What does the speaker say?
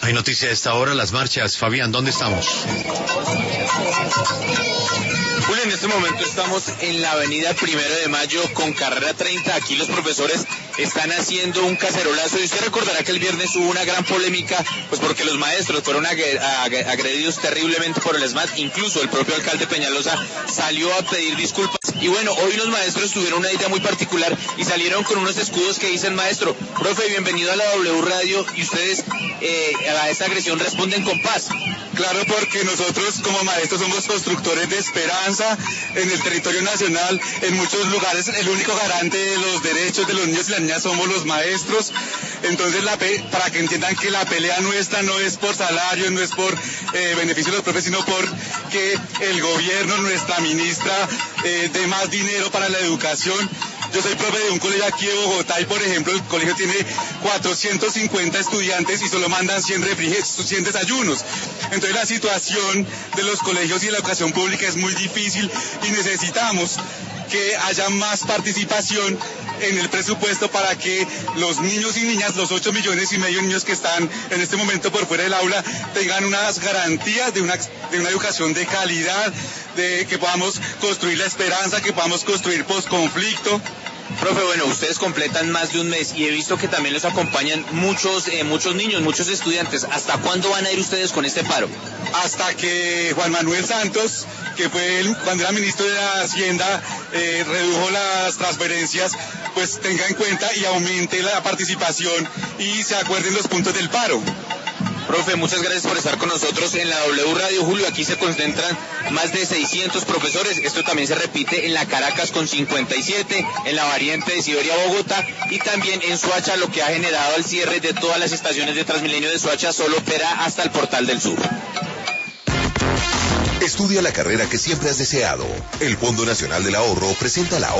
Hay noticia a esta hora, las marchas. Fabián, ¿dónde estamos? Julio, en este momento estamos en la avenida 1 de Mayo con carrera 30. Aquí los profesores están haciendo un cacerolazo y usted recordará que el viernes hubo una gran polémica, pues porque los maestros fueron agredidos terriblemente por el SMAT. Incluso el propio alcalde Peñalosa salió a pedir disculpas. Y bueno, hoy los maestros tuvieron una idea muy particular y salieron con unos escudos que dicen: maestro, profe, bienvenido a la W Radio, y ustedes a esta agresión responden con paz. Claro, porque nosotros como maestros somos constructores de esperanza en el territorio nacional. En muchos lugares el único garante de los derechos de los niños y las niñas somos los maestros. Entonces, para que entiendan que la pelea nuestra no es por salario, no es por beneficio de los profes, sino por que el gobierno, nuestra ministra, dé más dinero para la educación. Yo soy profe de un colegio aquí de Bogotá y, por ejemplo, el colegio tiene 450 estudiantes y solo mandan 100 desayunos. Entonces la situación de los colegios y de la educación pública es muy difícil y necesitamos que haya más participación en el presupuesto para que los niños y niñas, los 8,5 millones de niños que están en este momento por fuera del aula, tengan unas garantías de una educación de calidad, de que podamos construir la esperanza, que podamos construir posconflicto. Profe, bueno, ustedes completan más de un mes y he visto que también los acompañan muchos niños, muchos estudiantes. ¿Hasta cuándo van a ir ustedes con este paro? Hasta que Juan Manuel Santos, que fue cuando era ministro de la Hacienda, redujo las transferencias, pues tenga en cuenta y aumente la participación y se acuerden los puntos del paro. Profe, muchas gracias por estar con nosotros en la W Radio. Julio, aquí se concentran más de 600 profesores. Esto también se repite en la Caracas con 57, en la variante de Siberia, Bogotá, y también en Soacha, lo que ha generado el cierre de todas las estaciones de Transmilenio de Soacha. Solo opera hasta el Portal del Sur. Estudia la carrera que siempre has deseado. El Fondo Nacional del Ahorro presenta la